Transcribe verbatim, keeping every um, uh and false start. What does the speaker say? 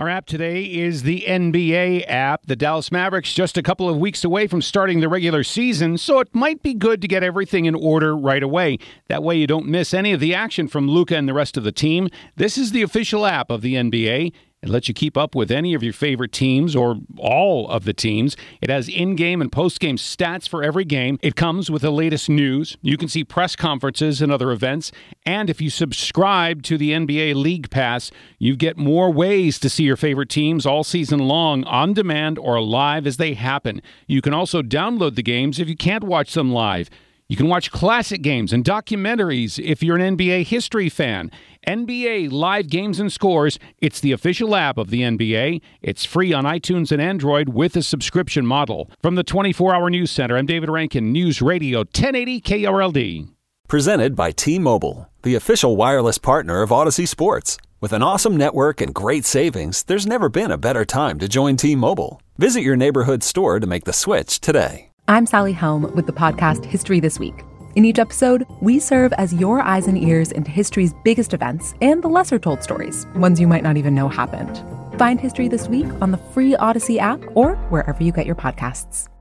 Our app today is the N B A app. The Dallas Mavericks just a couple of weeks away from starting the regular season, so it might be good to get everything in order right away. That way you don't miss any of the action from Luka and the rest of the team. This is the official app of the N B A. It lets you keep up with any of your favorite teams or all of the teams. It has in-game and post-game stats for every game. It comes with the latest news. You can see press conferences and other events. And if you subscribe to the N B A League Pass, you get more ways to see your favorite teams all season long, on demand or live as they happen. You can also download the games if you can't watch them live. You can watch classic games and documentaries if you're an N B A history fan. N B A Live Games and Scores. It's the official app of the N B A. It's free on iTunes and Android with a subscription model. From the twenty-four hour News Center, I'm David Rankin, News Radio ten eighty K R L D. Presented by T-Mobile, the official wireless partner of Odyssey Sports. With an awesome network and great savings, there's never been a better time to join T-Mobile. Visit your neighborhood store to make the switch today. I'm Sally Helm with the podcast History This Week. In each episode, we serve as your eyes and ears into history's biggest events and the lesser-told stories, ones you might not even know happened. Find History This Week on the free Odyssey app or wherever you get your podcasts.